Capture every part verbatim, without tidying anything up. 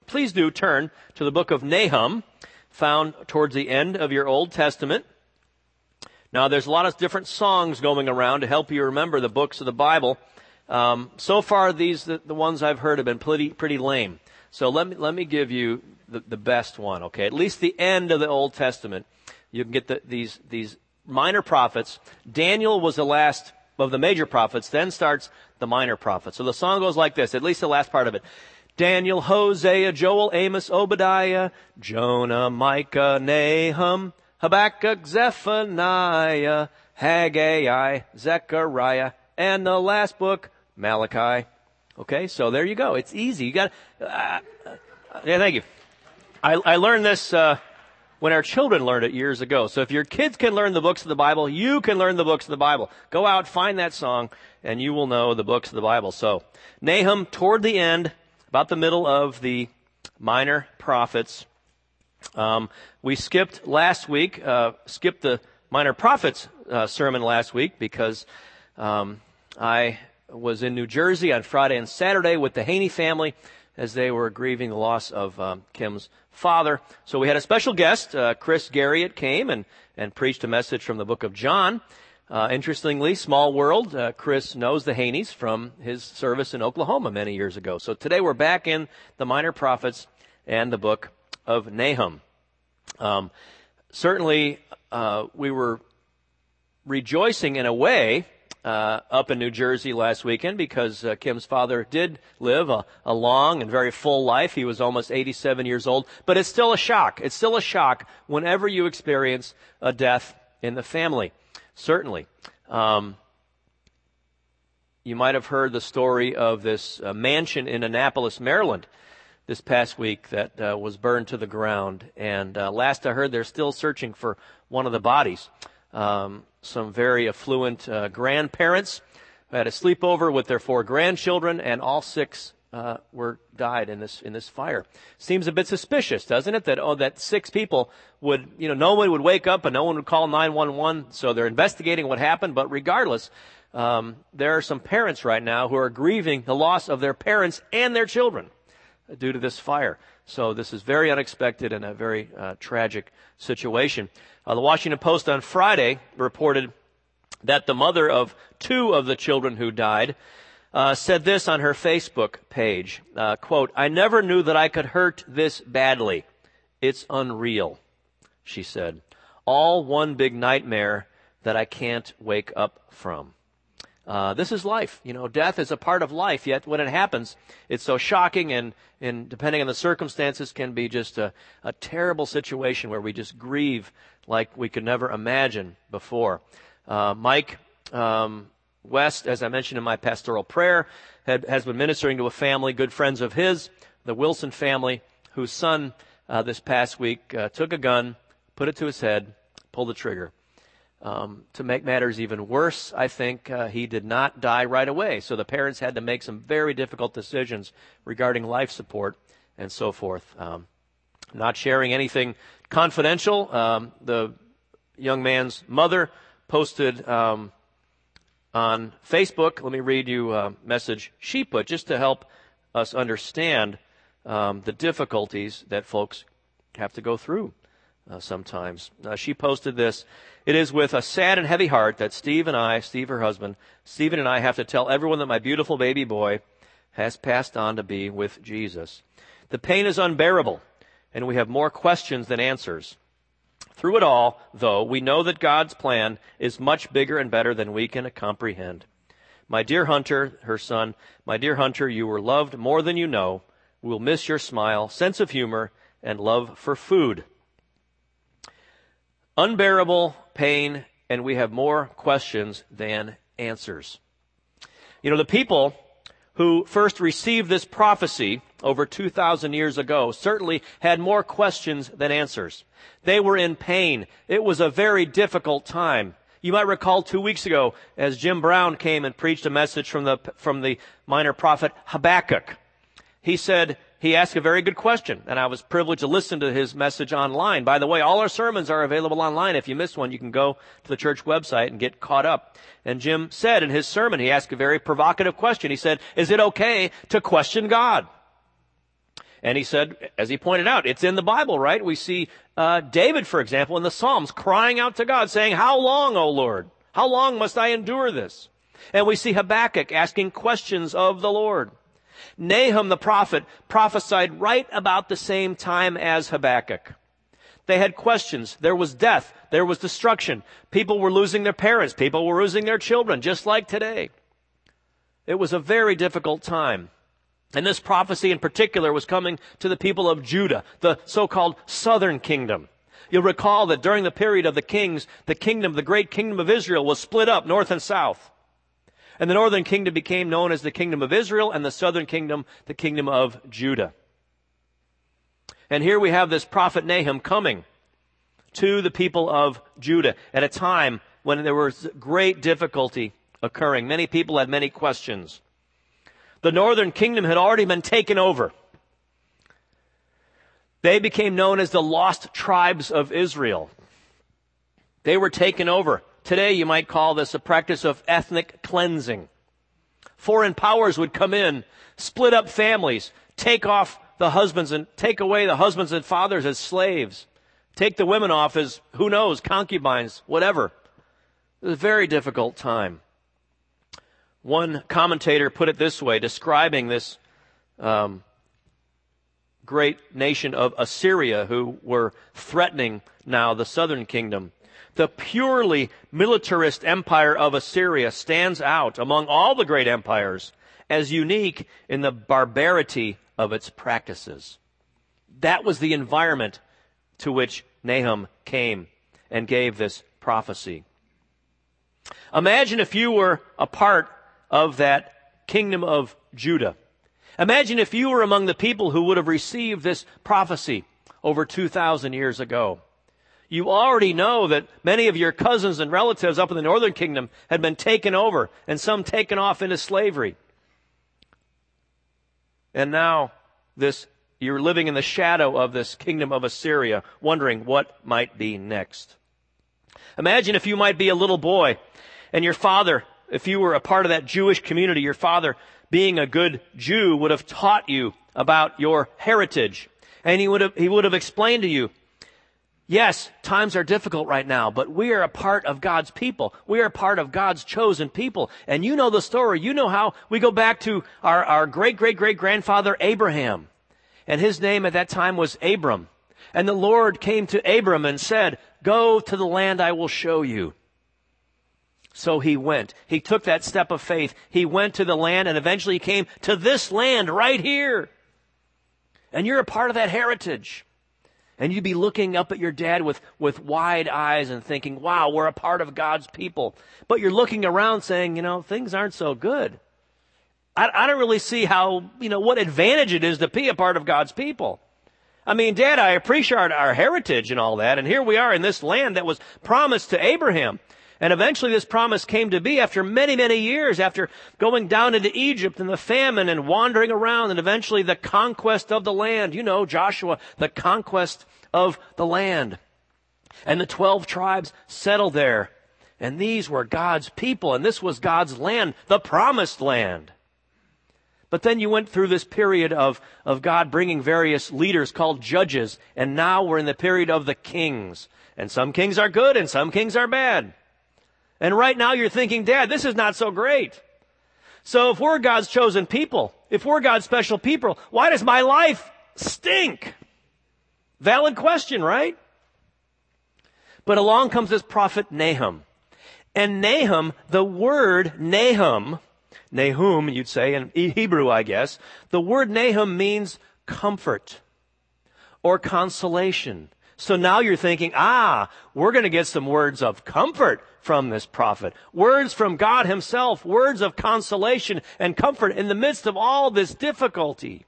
please do turn to the book of Nahum, found towards the end of your Old Testament. Now, there's a lot of different songs going around to help you remember the books of the Bible. Um, so far, these the, the ones I've heard have been pretty pretty lame. So let me let me give you the, the best one. Okay, at least the end of the Old Testament, you can get the, these these minor prophets. Daniel was the last of the major prophets. Then starts the minor prophets. So the song goes like this. At least the last part of it. Daniel, Hosea, Joel, Amos, Obadiah, Jonah, Micah, Nahum, Habakkuk, Zephaniah, Haggai, Zechariah, and the last book, Malachi. Okay, so there you go. It's easy. You got. Uh, uh, yeah, thank you. I, I learned this uh, when our children learned it years ago. So if your kids can learn the books of the Bible, you can learn the books of the Bible. Go out, find that song, and you will know the books of the Bible. So Nahum, toward the end, about the middle of the minor prophets. Um, we skipped last week, uh, skipped the minor prophets uh, sermon last week because um, I was in New Jersey on Friday and Saturday with the Haney family as they were grieving the loss of um, Kim's father. So we had a special guest, uh, Chris Garriott, came and, and preached a message from the book of John. Uh, interestingly, small world, uh, Chris knows the Haneys from his service in Oklahoma many years ago. So today we're back in the minor prophets and the book of Nahum. Um, certainly, uh, we were rejoicing in a way uh, up in New Jersey last weekend because uh, Kim's father did live a, a long and very full life. He was almost eighty-seven years old, but it's still a shock. It's still a shock whenever you experience a death in the family. Certainly. Um, you might have heard the story of this uh, mansion in Annapolis, Maryland, this past week that uh, was burned to the ground. And uh, last I heard, they're still searching for one of the bodies. Um, some very affluent uh, grandparents had a sleepover with their four grandchildren, and all six uh, were died in this in this fire. Seems a bit suspicious, doesn't it? That oh, that six people would, you know, no one would wake up and no one would call nine one one. So they're investigating what happened. But regardless, um, there are some parents right now who are grieving the loss of their parents and their children due to this fire. So this is very unexpected and a very uh, tragic situation. Uh, the Washington Post on Friday reported that the mother of two of the children who died uh, said this on her Facebook page, uh, quote, "I never knew that I could hurt this badly. It's unreal," she said. "All one big nightmare that I can't wake up from." Uh, this is life. You know, death is a part of life, yet when it happens, it's so shocking and, and depending on the circumstances, can be just a, a terrible situation where we just grieve like we could never imagine before. Uh, Mike um, West, as I mentioned in my pastoral prayer, had, has been ministering to a family, good friends of his, the Wilson family, whose son uh, this past week uh, took a gun, put it to his head, pulled the trigger. Um, to make matters even worse, I think uh, he did not die right away. So the parents had to make some very difficult decisions regarding life support and so forth. Um, not sharing anything confidential. Um, the young man's mother posted um, on Facebook. Let me read you a message she put just to help us understand um, the difficulties that folks have to go through uh, sometimes. Uh, she posted this. "It is with a sad and heavy heart that Steve and I, Steve her husband, Stephen and I have to tell everyone that my beautiful baby boy has passed on to be with Jesus. The pain is unbearable, and we have more questions than answers. Through it all, though, we know that God's plan is much bigger and better than we can comprehend. My dear Hunter," her son, "my dear Hunter, you were loved more than you know. We'll miss your smile, sense of humor, and love for food. Unbearable pain, and we have more questions than answers." You know, the people who first received this prophecy over two thousand years ago certainly had more questions than answers. They were in pain. It was a very difficult time. You might recall two weeks ago as Jim Brown came and preached a message from the, from the minor prophet Habakkuk. He said, he asked a very good question, and I was privileged to listen to his message online. By the way, all our sermons are available online. If you missed one, you can go to the church website and get caught up. And Jim said in his sermon, he asked a very provocative question. He said, is it okay to question God? And he said, as he pointed out, it's in the Bible, right? We see uh, David, for example, in the Psalms crying out to God, saying, how long, O Lord? How long must I endure this? And we see Habakkuk asking questions of the Lord. Nahum the prophet prophesied right about the same time as Habakkuk. They had questions. There was death. There was destruction. People were losing their parents. People were losing their children, just like today. It was a very difficult time. And this prophecy in particular was coming to the people of Judah, the so-called southern kingdom. You'll recall that during the period of the kings, the kingdom, the great kingdom of Israel was split up north and south. And the northern kingdom became known as the kingdom of Israel, and the southern kingdom, the kingdom of Judah. And here we have this prophet Nahum coming to the people of Judah at a time when there was great difficulty occurring. Many people had many questions. The northern kingdom had already been taken over. They became known as the lost tribes of Israel. They were taken over. Today you might call this a practice of ethnic cleansing. Foreign powers would come in, split up families, take off the husbands and take away the husbands and fathers as slaves, take the women off as, who knows, concubines, whatever. It was a very difficult time. One commentator put it this way, describing this um, great nation of Assyria who were threatening now the southern kingdom. The purely militarist empire of Assyria stands out among all the great empires as unique in the barbarity of its practices. That was the environment to which Nahum came and gave this prophecy. Imagine if you were a part of that kingdom of Judah. Imagine if you were among the people who would have received this prophecy over two thousand years ago. You already know that many of your cousins and relatives up in the northern kingdom had been taken over and some taken off into slavery. And now this, you're living in the shadow of this kingdom of Assyria, wondering what might be next. Imagine if you might be a little boy and your father, if you were a part of that Jewish community, your father, being a good Jew, would have taught you about your heritage. And he would have, he would have explained to you, yes, times are difficult right now, but we are a part of God's people. We are a part of God's chosen people. And you know the story. You know how we go back to our, our great-great-great-grandfather Abraham. And his name at that time was Abram. And the Lord came to Abram and said, go to the land I will show you. So he went. He took that step of faith. He went to the land and eventually he came to this land right here. And you're a part of that heritage. And you'd be looking up at your dad with, with wide eyes and thinking, wow, we're a part of God's people. But you're looking around saying, you know, things aren't so good. I, I don't really see how, you know, what advantage it is to be a part of God's people. I mean, Dad, I appreciate our, our heritage and all that. And here we are in this land that was promised to Abraham. And eventually this promise came to be after many, many years, after going down into Egypt and the famine and wandering around and eventually the conquest of the land. You know, Joshua, the conquest of the land. And the twelve tribes settled there. And these were God's people, and this was God's land, the promised land. But then you went through this period of, of God bringing various leaders called judges, and now we're in the period of the kings. And some kings are good and some kings are bad. And right now you're thinking, Dad, this is not so great. So if we're God's chosen people, if we're God's special people, why does my life stink? Valid question, right? But along comes this prophet Nahum. And Nahum, the word Nahum, Nahum you'd say in Hebrew, I guess, the word Nahum means comfort or consolation. So now you're thinking, ah, we're going to get some words of comfort from this prophet. Words from God himself, words of consolation and comfort in the midst of all this difficulty.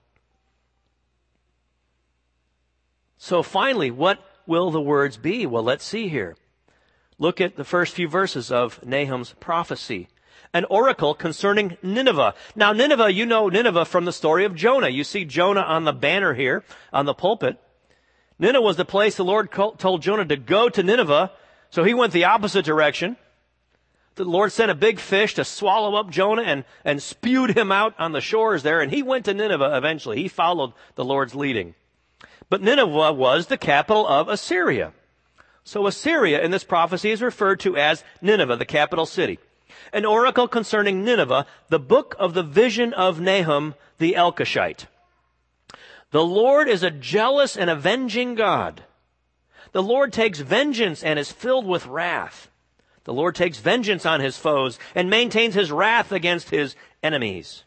So finally, what will the words be? Well, let's see here. Look at the first few verses of Nahum's prophecy. An oracle concerning Nineveh. Now, Nineveh, you know Nineveh from the story of Jonah. You see Jonah on the banner here, on the pulpit. Nineveh was the place the Lord told Jonah to go to Nineveh, so he went the opposite direction. The Lord sent a big fish to swallow up Jonah and, and spewed him out on the shores there, and he went to Nineveh eventually. He followed the Lord's leading. But Nineveh was the capital of Assyria. So Assyria in this prophecy is referred to as Nineveh, the capital city. An oracle concerning Nineveh, the book of the vision of Nahum the Elkoshite. The Lord is a jealous and avenging God. The Lord takes vengeance and is filled with wrath. The Lord takes vengeance on his foes and maintains his wrath against his enemies.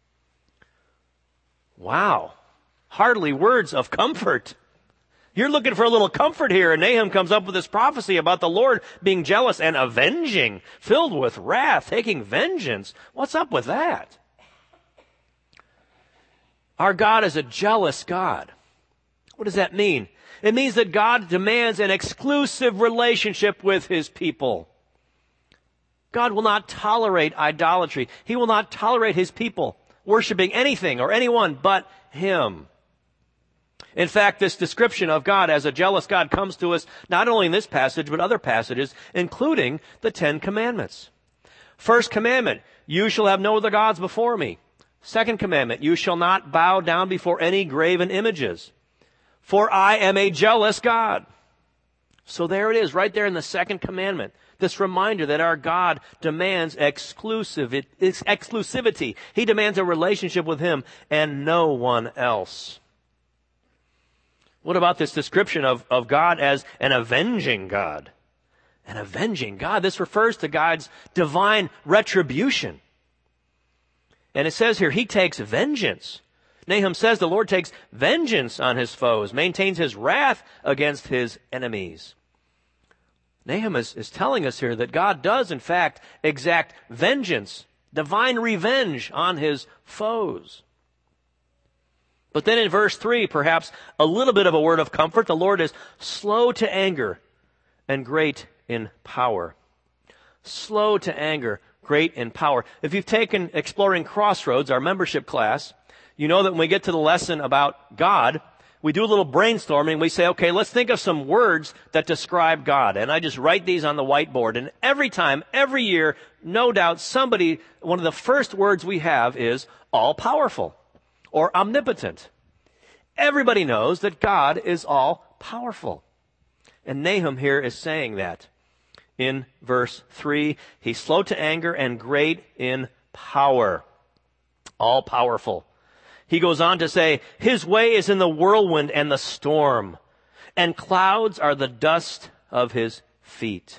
Wow. Hardly words of comfort. You're looking for a little comfort here, and Nahum comes up with this prophecy about the Lord being jealous and avenging, filled with wrath, taking vengeance. What's up with that? Our God is a jealous God. What does that mean? It means that God demands an exclusive relationship with his people. God will not tolerate idolatry. He will not tolerate his people worshiping anything or anyone but him. In fact, this description of God as a jealous God comes to us not only in this passage, but other passages, including the Ten Commandments. First commandment, you shall have no other gods before me. Second commandment, you shall not bow down before any graven images. For I am a jealous God. So there it is, right there in the second commandment. This reminder that our God demands exclusive, it's exclusivity. He demands a relationship with him and no one else. What about this description of, of God as an avenging God? An avenging God. This refers to God's divine retribution. And it says here, he takes vengeance. Nahum says the Lord takes vengeance on his foes, maintains his wrath against his enemies. Nahum is, is telling us here that God does, in fact, exact vengeance, divine revenge on his foes. But then in verse three, perhaps a little bit of a word of comfort. The Lord is slow to anger and great in power. Slow to anger, great in power. If you've taken Exploring Crossroads, our membership class, you know that when we get to the lesson about God, we do a little brainstorming. We say, okay, let's think of some words that describe God. And I just write these on the whiteboard. And every time, every year, no doubt somebody, one of the first words we have is all-powerful or omnipotent. Everybody knows that God is all-powerful. And Nahum here is saying that. In verse three, he's slow to anger and great in power. All-powerful. He goes on to say, his way is in the whirlwind and the storm, and clouds are the dust of his feet.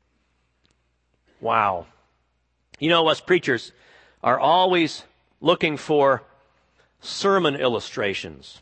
Wow. You know, us preachers are always looking for sermon illustrations,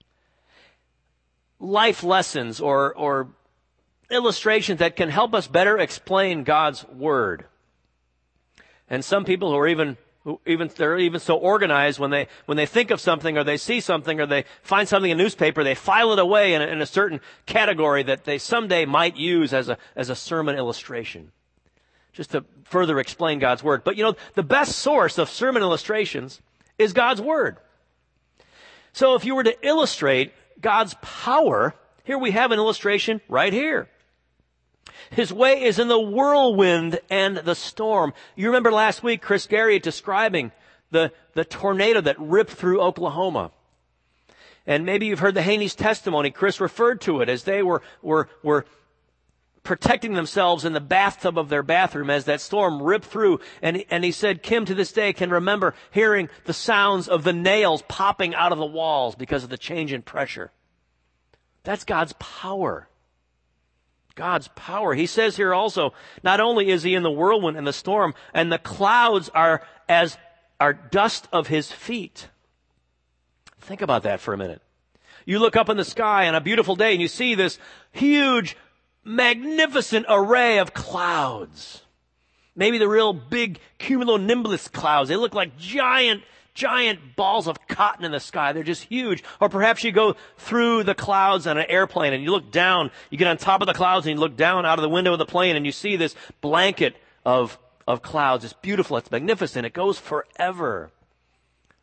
life lessons, or, or illustrations that can help us better explain God's Word. And some people who are even Who even they're even so organized when they when they think of something or they see something or they find something in a newspaper, they file it away in a, in a certain category that they someday might use as a as a sermon illustration, just to further explain God's Word. But you know, the best source of sermon illustrations is God's Word. So if you were to illustrate God's power, here we have an illustration right here. His way is in the whirlwind and the storm. You remember last week Chris Garriott describing the, the tornado that ripped through Oklahoma. And maybe you've heard the Haney's testimony. Chris referred to it as they were, were, were protecting themselves in the bathtub of their bathroom as that storm ripped through. And, and he said, Kim to this day can remember hearing the sounds of the nails popping out of the walls because of the change in pressure. That's God's power. God's power. He says here also, not only is he in the whirlwind and the storm, and the clouds are as are dust of his feet. Think about that for a minute. You look up in the sky on a beautiful day and you see this huge, magnificent array of clouds. Maybe the real big cumulonimbus clouds. They look like giant Giant balls of cotton in the sky. They're just huge. Or perhaps you go through the clouds on an airplane and you look down. You get on top of the clouds and you look down out of the window of the plane and you see this blanket of, of clouds. It's beautiful. It's magnificent. It goes forever.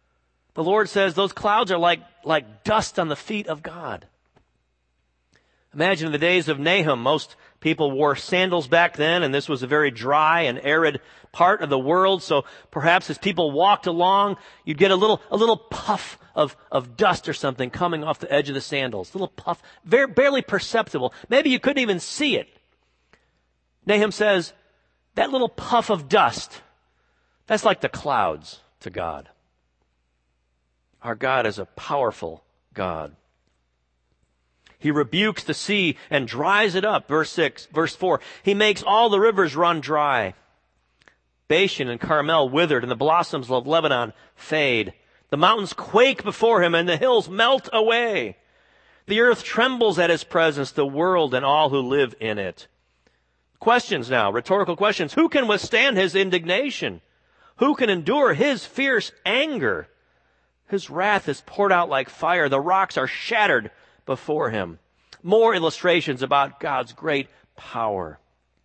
The Lord says those clouds are like, like dust on the feet of God. Imagine in the days of Nahum, most people wore sandals back then, and this was a very dry and arid part of the world. So perhaps as people walked along, you'd get a little, a little puff of, of dust or something coming off the edge of the sandals. A little puff, very, barely perceptible. Maybe you couldn't even see it. Nahum says, that little puff of dust, that's like the clouds to God. Our God is a powerful God. He rebukes the sea and dries it up. Verse six, verse four. He makes all the rivers run dry. Bashan and Carmel withered, and the blossoms of Lebanon fade. The mountains quake before him, and the hills melt away. The earth trembles at his presence, the world and all who live in it. Questions now, rhetorical questions. Who can withstand his indignation? Who can endure his fierce anger? His wrath is poured out like fire. The rocks are shattered before him. More illustrations about God's great power.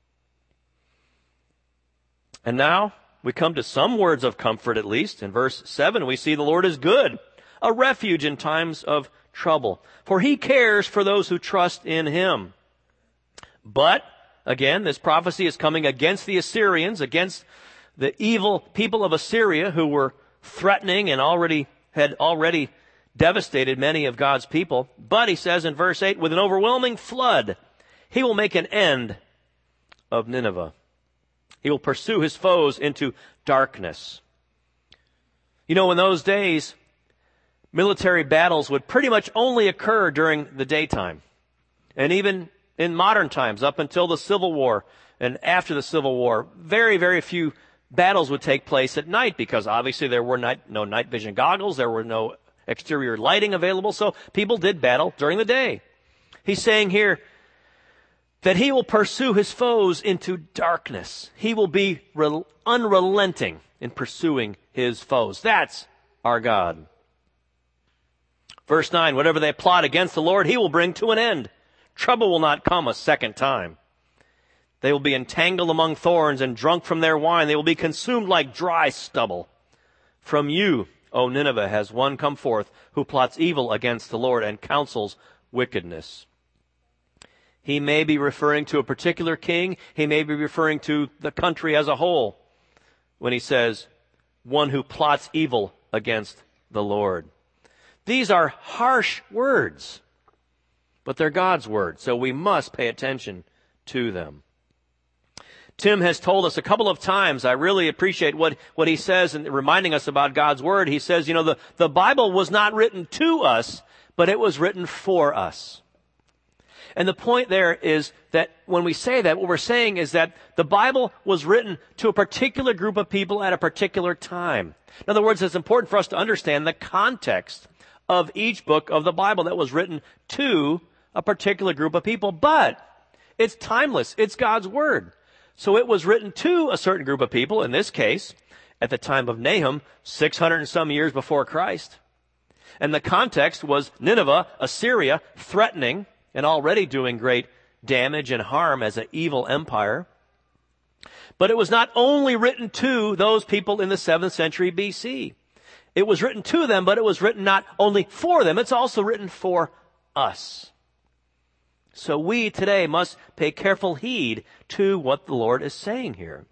And now we come to some words of comfort, at least. In verse seven, we see the Lord is good, a refuge in times of trouble, for he cares for those who trust in him. But, again, this prophecy is coming against the Assyrians, against the evil people of Assyria who were threatening and already had already devastated many of God's people. But he says in verse eight, with an overwhelming flood, he will make an end of Nineveh. He will pursue his foes into darkness. You know, in those days, military battles would pretty much only occur during the daytime. And even in modern times, up until the Civil War and after the Civil War, very, very few battles would take place at night because obviously there were night, no night vision goggles, there were no exterior lighting available, so people did battle during the day. He's saying here that he will pursue his foes into darkness. He will be re- unrelenting in pursuing his foes. That's our God. Verse nine, whatever they plot against the Lord, he will bring to an end. Trouble will not come a second time. They will be entangled among thorns and drunk from their wine. They will be consumed like dry stubble. From you, O Nineveh, has one come forth who plots evil against the Lord and counsels wickedness. He may be referring to a particular king. He may be referring to the country as a whole when he says, one who plots evil against the Lord. These are harsh words, but they're God's words, so we must pay attention to them. Tim has told us a couple of times, I really appreciate what, what he says in reminding us about God's Word. He says, you know, the, the Bible was not written to us, but it was written for us. And the point there is that when we say that, what we're saying is that the Bible was written to a particular group of people at a particular time. In other words, it's important for us to understand the context of each book of the Bible that was written to a particular group of people. But it's timeless. It's God's Word. So it was written to a certain group of people, in this case, at the time of Nahum, six hundred and some years before Christ. And the context was Nineveh, Assyria, threatening and already doing great damage and harm as an evil empire. But it was not only written to those people in the seventh century B C. It was written to them, but it was written not only for them, it's also written for us. So we today must pay careful heed to what the Lord is saying here.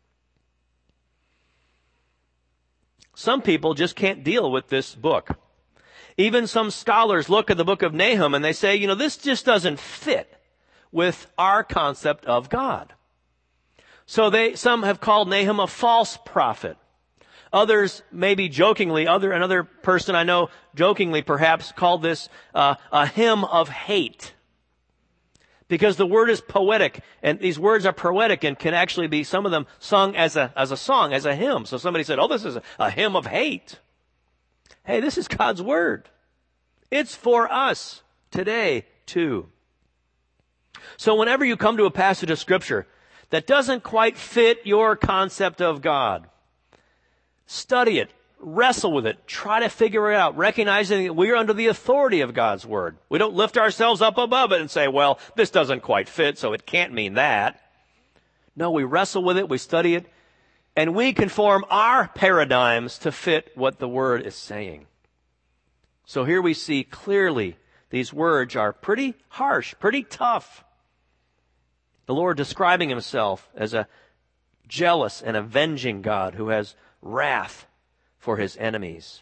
Some people just can't deal with this book. Even some scholars look at the book of Nahum and they say, you know, this just doesn't fit with our concept of God. So they, some have called Nahum a false prophet. Others, maybe jokingly, other another person I know jokingly perhaps called this uh, a hymn of hate. Because the word is poetic, and these words are poetic and can actually be, some of them, sung as a as a song, as a hymn. So somebody said, oh, this is a, a hymn of hate. Hey, this is God's Word. It's for us today, too. So whenever you come to a passage of Scripture that doesn't quite fit your concept of God, study it. Wrestle with it. Try to figure it out, recognizing that we are under the authority of God's Word. We don't lift ourselves up above it and say, well, this doesn't quite fit, so it can't mean that. No, we wrestle with it, we study it, and we conform our paradigms to fit what the Word is saying. So here we see clearly these words are pretty harsh, pretty tough. The Lord describing himself as a jealous and avenging God who has wrath for his enemies.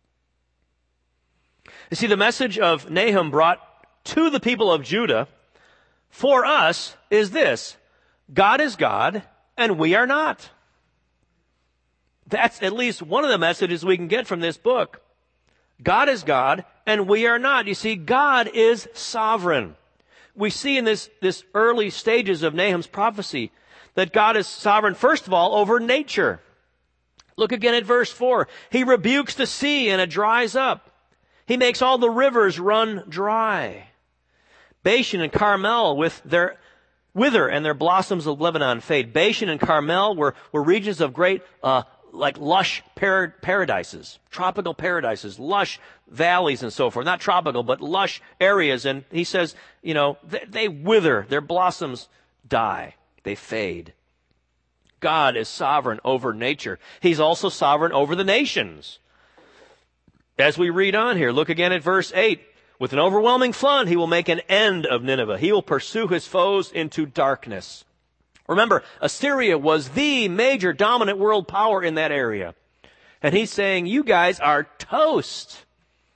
You see, the message of Nahum brought to the people of Judah for us is this: God is God and we are not. That's at least one of the messages we can get from this book. God is God and we are not. You see, God is sovereign. We see in this, this early stages of Nahum's prophecy that God is sovereign, first of all, over nature. Look again at verse four. He rebukes the sea and it dries up. He makes all the rivers run dry. Bashan and Carmel with their wither and their blossoms of Lebanon fade. Bashan and Carmel were, were regions of great, uh, like lush par- paradises, tropical paradises, lush valleys and so forth. Not tropical, but lush areas. And he says, you know, they, they wither, their blossoms die, they fade. God is sovereign over nature. He's also sovereign over the nations. As we read on here, look again at verse eight. With an overwhelming flood, he will make an end of Nineveh. He will pursue his foes into darkness. Remember, Assyria was the major dominant world power in that area. And he's saying, you guys are toast.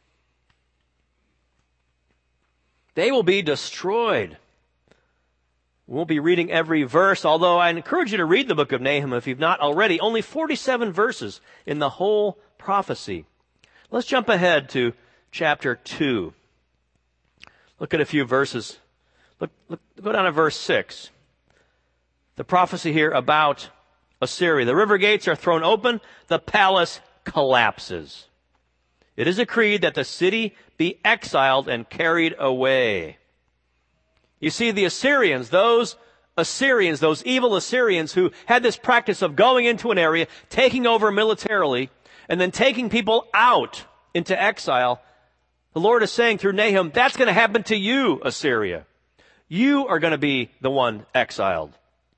They will be destroyed. We won't be reading every verse, although I encourage you to read the book of Nahum if you've not already. Only forty-seven verses in the whole prophecy. Let's jump ahead to chapter two. Look at a few verses. Look, look, go down to verse six. The prophecy here about Assyria. The river gates are thrown open. The palace collapses. It is decreed that the city be exiled and carried away. You see, the Assyrians, those Assyrians, those evil Assyrians who had this practice of going into an area, taking over militarily, and then taking people out into exile, the Lord is saying through Nahum, that's going to happen to you, Assyria. You are going to be the one exiled.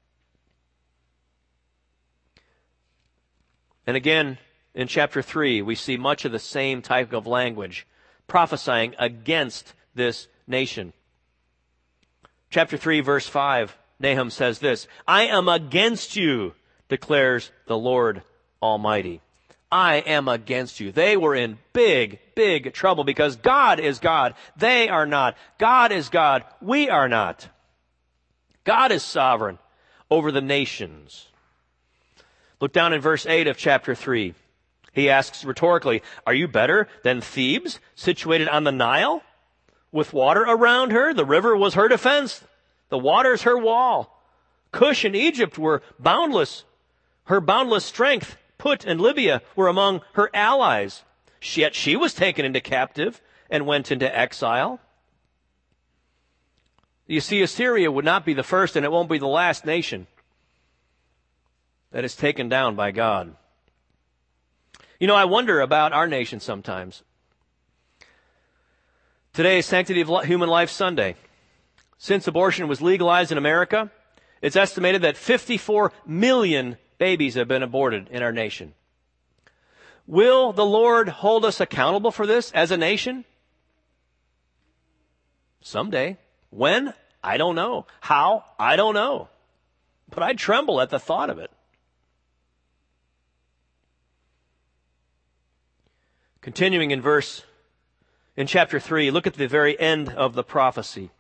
And again, in chapter three, we see much of the same type of language, prophesying against this nation. Chapter three, verse five, Nahum says this, I am against you, declares the Lord Almighty. I am against you. They were in big, big trouble because God is God. They are not. God is God. We are not. God is sovereign over the nations. Look down in verse eight of chapter three. He asks rhetorically, are you better than Thebes, situated on the Nile? With water around her, the river was her defense. The water is her wall. Cush and Egypt were boundless. Her boundless strength, Put and Libya were among her allies. Yet she was taken into captive and went into exile. You see, Assyria would not be the first and it won't be the last nation that is taken down by God. You know, I wonder about our nation sometimes. Today is Sanctity of Human Life Sunday. Since abortion was legalized in America, it's estimated that fifty-four million babies have been aborted in our nation. Will the Lord hold us accountable for this as a nation? Someday. When? I don't know. How? I don't know. But I tremble at the thought of it. Continuing in verse, in chapter three, look at the very end of the prophecy.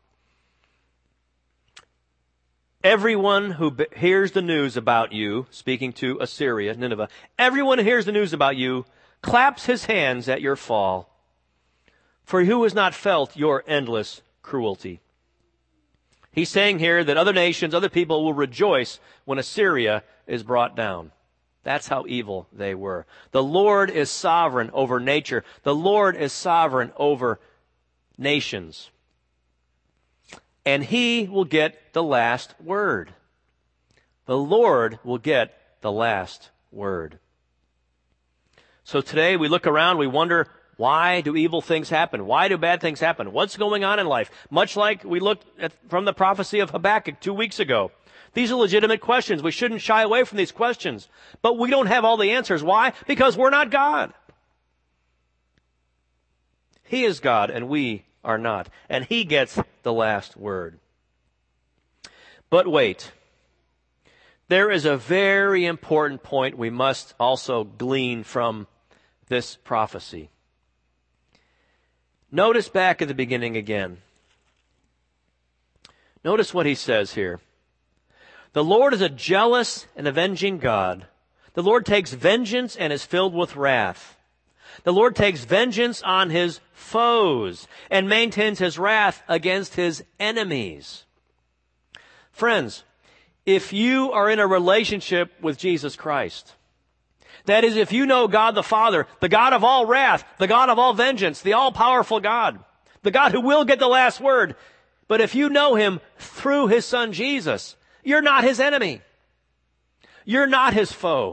Everyone who be- hears the news about you, speaking to Assyria, Nineveh, everyone who hears the news about you claps his hands at your fall. For who has not felt your endless cruelty? He's saying here that other nations, other people will rejoice when Assyria is brought down. That's how evil they were. The Lord is sovereign over nature. The Lord is sovereign over nations. And he will get the last word. The Lord will get the last word. So today we look around, we wonder, why do evil things happen? Why do bad things happen? What's going on in life? Much like we looked at from the prophecy of Habakkuk two weeks ago. These are legitimate questions. We shouldn't shy away from these questions. But we don't have all the answers. Why? Because we're not God. He is God and we are not. And he gets the last word. But wait. There is a very important point we must also glean from this prophecy. Notice back at the beginning again. Notice what he says here. The Lord is a jealous and avenging God. The Lord takes vengeance and is filled with wrath. The Lord takes vengeance on his foes and maintains his wrath against his enemies. Friends, if you are in a relationship with Jesus Christ, that is, if you know God the Father, the God of all wrath, the God of all vengeance, the all-powerful God, the God who will get the last word, but if you know him through his Son Jesus, you're not his enemy. You're not his foe.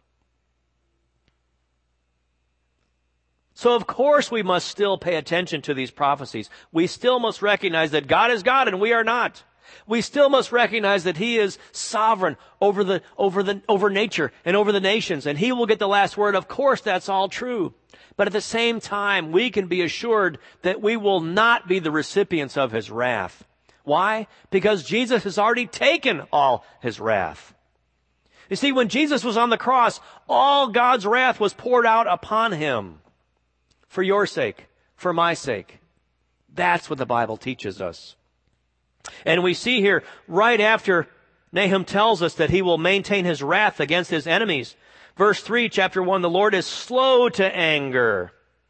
So of course we must still pay attention to these prophecies. We still must recognize that God is God and we are not. We still must recognize that he is sovereign over the, over the, over nature and over the nations, and he will get the last word. Of course, that's all true. But at the same time, we can be assured that we will not be the recipients of his wrath. Why? Because Jesus has already taken all his wrath. You see, when Jesus was on the cross, all God's wrath was poured out upon him. For your sake, for my sake. That's what the Bible teaches us. And we see here, right after Nahum tells us that he will maintain his wrath against his enemies. Verse three, chapter one, the Lord is slow to anger.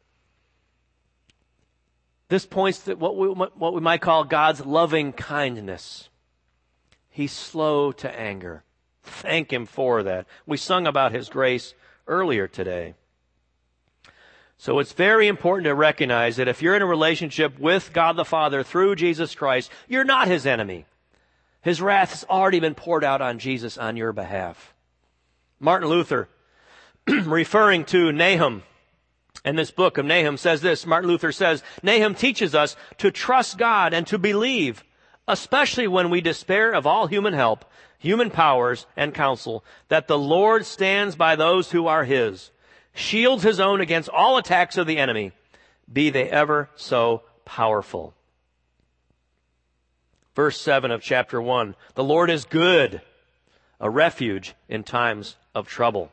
This points to what we, what we might call God's loving kindness. He's slow to anger. Thank him for that. We sung about his grace earlier today. So it's very important to recognize that if you're in a relationship with God the Father through Jesus Christ, you're not his enemy. His wrath has already been poured out on Jesus on your behalf. Martin Luther, referring to Nahum in this book of Nahum, says this. Martin Luther says, Nahum teaches us to trust God and to believe, especially when we despair of all human help, human powers, and counsel, that the Lord stands by those who are his, shields his own against all attacks of the enemy, be they ever so powerful. Verse seven of chapter one, the Lord is good, a refuge in times of trouble.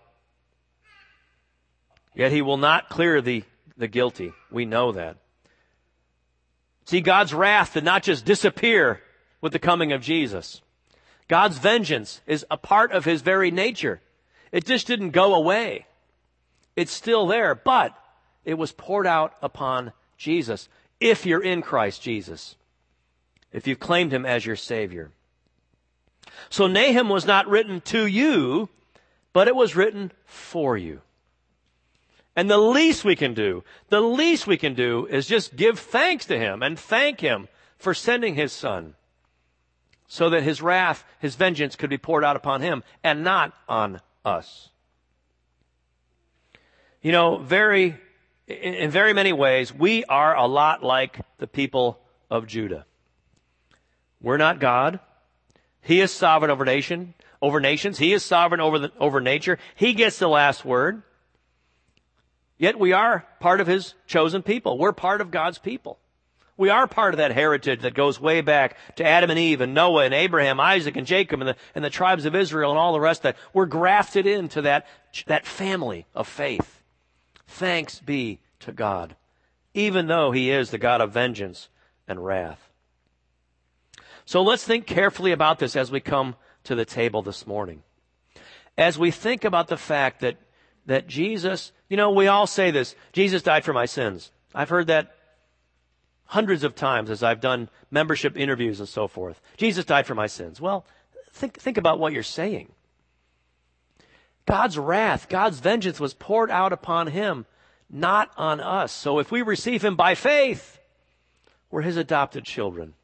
Yet he will not clear the, the guilty. We know that. See, God's wrath did not just disappear with the coming of Jesus. God's vengeance is a part of his very nature. It just didn't go away. It's still there, but it was poured out upon Jesus, if you're in Christ Jesus, if you've claimed him as your Savior. So Nahum was not written to you, but it was written for you. And the least we can do, the least we can do is just give thanks to him and thank him for sending his Son, so that his wrath, his vengeance could be poured out upon him and not on us. You know, very, in very many ways, we are a lot like the people of Judah. We're not God. He is sovereign over nation, over nations. He is sovereign over the, over nature. He gets the last word. Yet we are part of his chosen people. We're part of God's people. We are part of that heritage that goes way back to Adam and Eve and Noah and Abraham, Isaac and Jacob and the, and the tribes of Israel and all the rest of that. We're grafted into that, that family of faith. Thanks be to God, even though he is the God of vengeance and wrath. So let's think carefully about this as we come to the table this morning. As we think about the fact that, that Jesus, you know, we all say this, Jesus died for my sins. I've heard that hundreds of times as I've done membership interviews and so forth. Jesus died for my sins. Well, think, think about what you're saying. God's wrath, God's vengeance was poured out upon him, not on us. So if we receive him by faith, we're his adopted children.